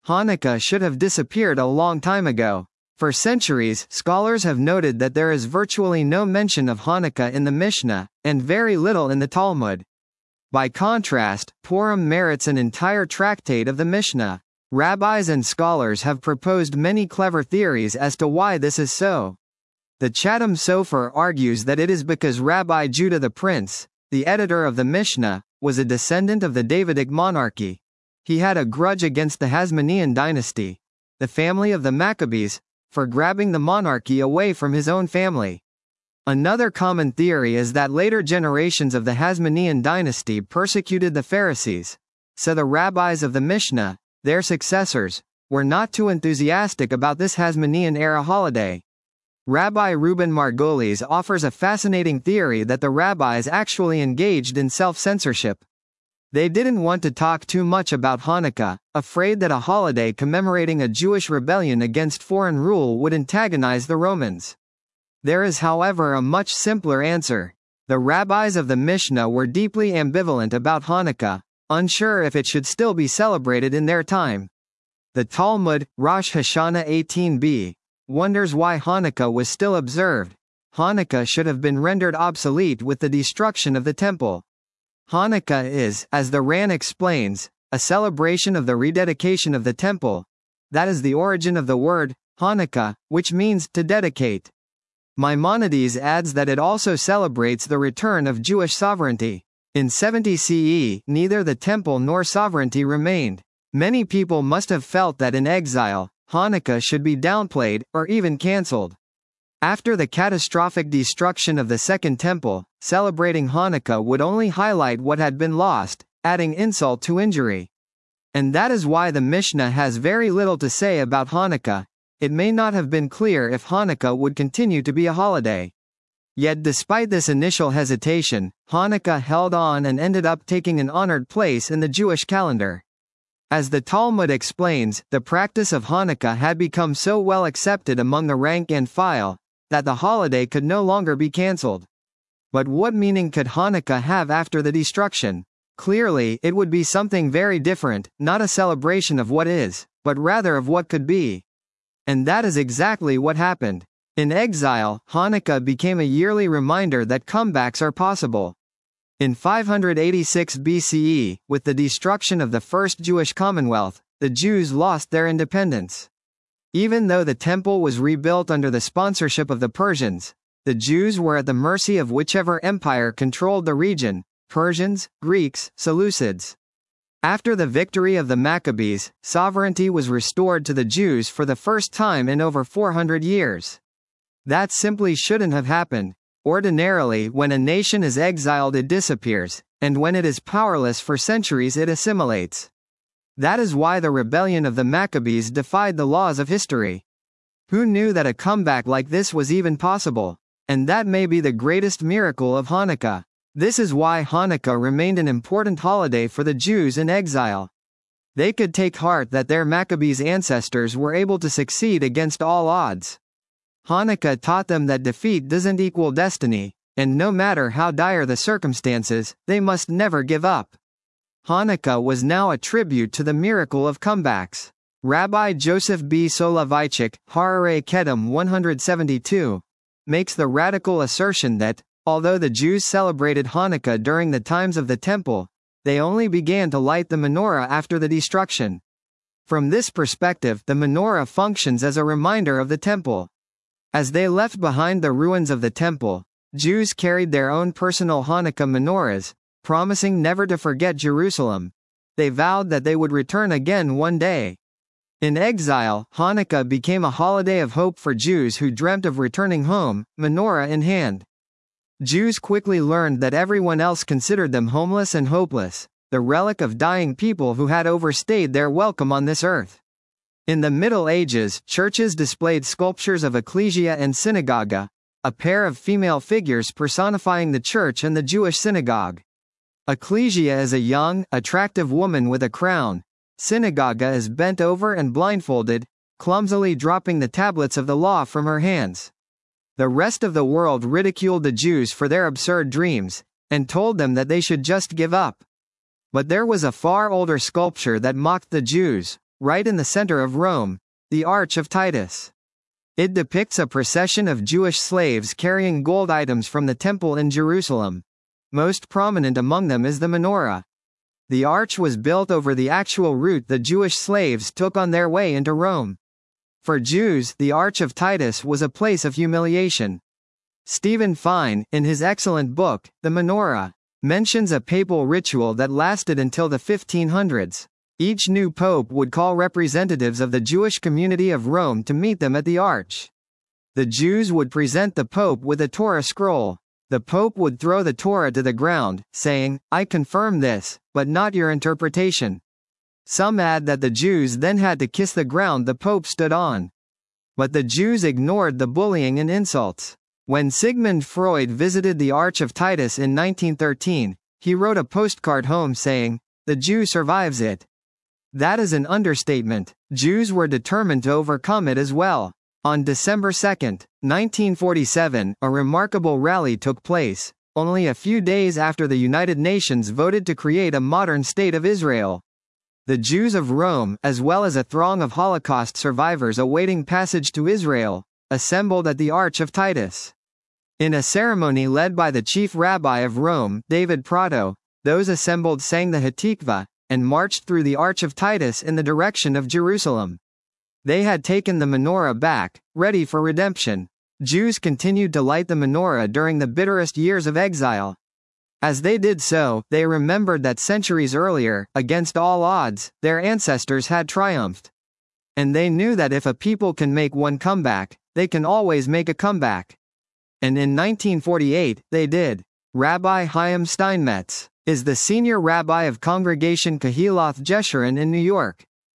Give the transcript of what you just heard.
Hanukkah should have disappeared a long time ago. For centuries, scholars have noted that there is virtually no mention of Hanukkah in the Mishnah, and very little in the Talmud. By contrast, Purim merits an entire tractate of the Mishnah. Rabbis and scholars have proposed many clever theories as to why this is so. The Chatham Sofer argues that it is because Rabbi Judah the Prince, the editor of the Mishnah, was a descendant of the Davidic monarchy. He had a grudge against the Hasmonean dynasty, the family of the Maccabees, for grabbing the monarchy away from his own family. Another common theory is that later generations of the Hasmonean dynasty persecuted the Pharisees, so the rabbis of the Mishnah, their successors, were not too enthusiastic about this Hasmonean-era holiday. Rabbi Reuben Margolis offers a fascinating theory that the rabbis actually engaged in self-censorship. They didn't want to talk too much about Hanukkah, afraid that a holiday commemorating a Jewish rebellion against foreign rule would antagonize the Romans. There is, however, a much simpler answer. The rabbis of the Mishnah were deeply ambivalent about Hanukkah, unsure if it should still be celebrated in their time. The Talmud, Rosh Hashanah 18b, wonders why Hanukkah was still observed. Hanukkah should have been rendered obsolete with the destruction of the temple. Hanukkah is, as the Ran explains, a celebration of the rededication of the temple. That is the origin of the word, Hanukkah, which means to dedicate. Maimonides adds that it also celebrates the return of Jewish sovereignty. In 70 CE, neither the temple nor sovereignty remained. Many people must have felt that in exile, Hanukkah should be downplayed, or even cancelled. After the catastrophic destruction of the Second Temple, celebrating Hanukkah would only highlight what had been lost, adding insult to injury. And that is why the Mishnah has very little to say about Hanukkah. It may not have been clear if Hanukkah would continue to be a holiday. Yet despite this initial hesitation, Hanukkah held on and ended up taking an honored place in the Jewish calendar. As the Talmud explains, the practice of Hanukkah had become so well accepted among the rank and file, that the holiday could no longer be cancelled. But what meaning could Hanukkah have after the destruction? Clearly, it would be something very different, not a celebration of what is, but rather of what could be. And that is exactly what happened. In exile, Hanukkah became a yearly reminder that comebacks are possible. In 586 BCE, with the destruction of the First Jewish Commonwealth, the Jews lost their independence. Even though the temple was rebuilt under the sponsorship of the Persians, the Jews were at the mercy of whichever empire controlled the region: Persians, Greeks, Seleucids. After the victory of the Maccabees, sovereignty was restored to the Jews for the first time in over 400 years. That simply shouldn't have happened. Ordinarily, when a nation is exiled, it disappears, and when it is powerless for centuries, it assimilates. That is why the rebellion of the Maccabees defied the laws of history. Who knew that a comeback like this was even possible? And that may be the greatest miracle of Hanukkah. This is why Hanukkah remained an important holiday for the Jews in exile. They could take heart that their Maccabees ancestors were able to succeed against all odds. Hanukkah taught them that defeat doesn't equal destiny, and no matter how dire the circumstances, they must never give up. Hanukkah was now a tribute to the miracle of comebacks. Rabbi Joseph B. Soloveitchik, Harare Kedem 172, makes the radical assertion that, although the Jews celebrated Hanukkah during the times of the temple, they only began to light the menorah after the destruction. From this perspective, the menorah functions as a reminder of the temple. As they left behind the ruins of the temple, Jews carried their own personal Hanukkah menorahs, promising never to forget Jerusalem. They vowed that they would return again one day. In exile, Hanukkah became a holiday of hope for Jews who dreamt of returning home, menorah in hand. Jews quickly learned that everyone else considered them homeless and hopeless, the relic of dying people who had overstayed their welcome on this earth. In the Middle Ages, churches displayed sculptures of ecclesia and synagoga, a pair of female figures personifying the church and the Jewish synagogue. Ecclesia is a young, attractive woman with a crown. Synagoga is bent over and blindfolded, clumsily dropping the tablets of the law from her hands. The rest of the world ridiculed the Jews for their absurd dreams, and told them that they should just give up. But there was a far older sculpture that mocked the Jews, right in the center of Rome, the Arch of Titus. It depicts a procession of Jewish slaves carrying gold items from the temple in Jerusalem. Most prominent among them is the menorah. The arch was built over the actual route the Jewish slaves took on their way into Rome. For Jews, the Arch of Titus was a place of humiliation. Stephen Fine, in his excellent book, The Menorah, mentions a papal ritual that lasted until the 1500s. Each new pope would call representatives of the Jewish community of Rome to meet them at the arch. The Jews would present the pope with a Torah scroll. The pope would throw the Torah to the ground, saying, "I confirm this, but not your interpretation." Some add that the Jews then had to kiss the ground the pope stood on. But the Jews ignored the bullying and insults. When Sigmund Freud visited the Arch of Titus in 1913, he wrote a postcard home saying, "The Jew survives it." That is an understatement. Jews were determined to overcome it as well. On December 2, 1947, a remarkable rally took place, only a few days after the United Nations voted to create a modern state of Israel. The Jews of Rome, as well as a throng of Holocaust survivors awaiting passage to Israel, assembled at the Arch of Titus. In a ceremony led by the chief rabbi of Rome, David Prato, those assembled sang the Hatikvah, and marched through the Arch of Titus in the direction of Jerusalem. They had taken the menorah back, ready for redemption. Jews continued to light the menorah during the bitterest years of exile. As they did so, they remembered that centuries earlier, against all odds, their ancestors had triumphed. And they knew that if a people can make one comeback, they can always make a comeback. And in 1948, they did. Rabbi Chaim Steinmetz is the senior rabbi of Congregation Kehilath Jeshurun in New York.